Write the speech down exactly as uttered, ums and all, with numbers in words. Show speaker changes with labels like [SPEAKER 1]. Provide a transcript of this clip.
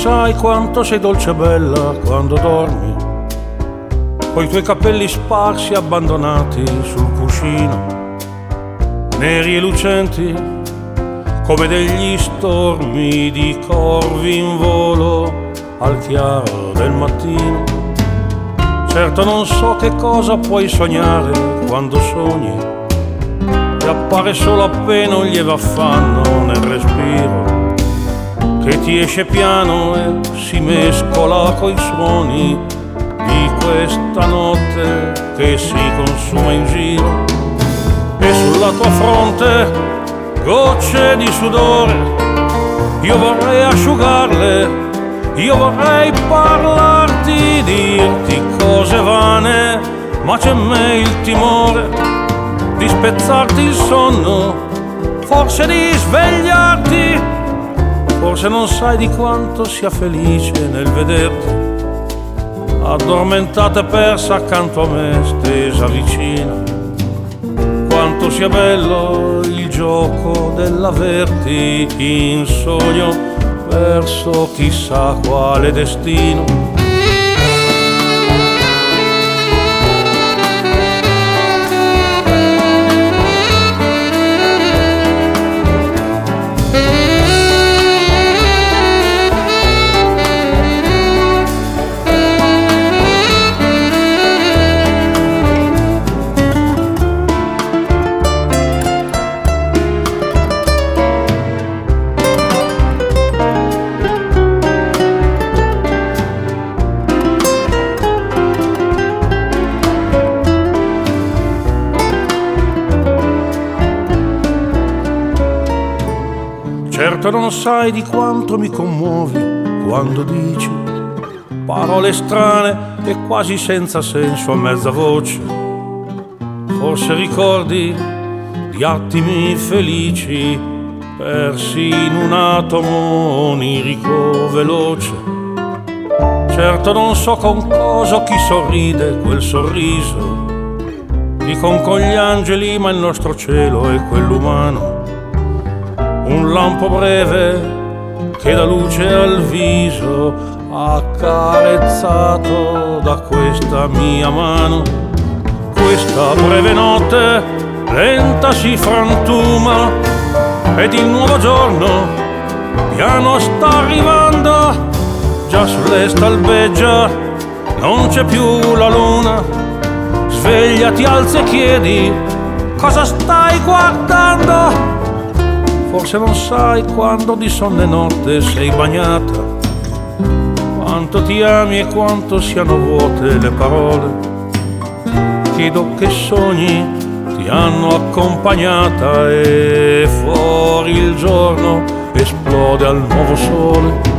[SPEAKER 1] sai quanto sei dolce e bella quando dormi, coi tuoi capelli sparsi abbandonati sul cuscino, neri e lucenti come degli stormi di corvi in volo al chiaro del mattino. Certo non so che cosa puoi sognare quando sogni, e appare solo appena un lieve affanno nel respiro, che ti esce piano e si mescola coi suoni di questa notte che si consuma in giro. E sulla tua fronte gocce di sudore, io vorrei asciugarle, io vorrei parlarti, dirti cose vane, ma c'è in me il timore di spezzarti il sonno, forse di svegliarti. Forse non sai di quanto sia felice nel vederti addormentata e persa accanto a me, stesa vicina. Quanto sia bello il gioco dell'averti in sogno verso chissà quale destino. Certo non sai di quanto mi commuovi quando dici parole strane e quasi senza senso a mezza voce. Forse ricordi di attimi felici persi in un atomo onirico veloce. Certo non so con cosa chi sorride quel sorriso, dicono con gli angeli ma il nostro cielo è quell'umano. Un lampo breve che dà luce al viso, accarezzato da questa mia mano. Questa breve notte lenta si frantuma ed il nuovo giorno piano sta arrivando. Già sull'est albeggia, non c'è più la luna. Svegliati, alza e chiedi cosa stai guardando. Forse non sai quando di sonne notte sei bagnata, quanto ti ami e quanto siano vuote le parole. Chiedo che sogni ti hanno accompagnata e fuori il giorno esplode al nuovo sole.